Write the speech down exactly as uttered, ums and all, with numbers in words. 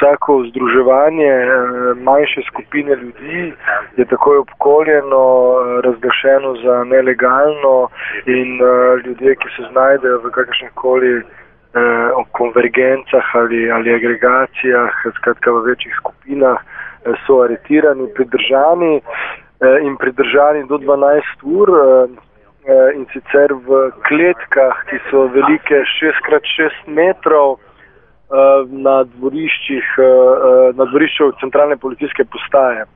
vsako združevanje manjše skupine ljudi je takoj obkoljeno, razglašeno za nelegalno in ljudje, ki se znajdejo v kakršnih koli o konvergencah ali, ali agregacijah, skratka v večjih skupinah, so aretirani, pridržani in pridržani do dvanajst ur in sicer v kletkah, ki so velike šest krat šest metrov na dvoriščih, na dvorišču centralne policijske postaje.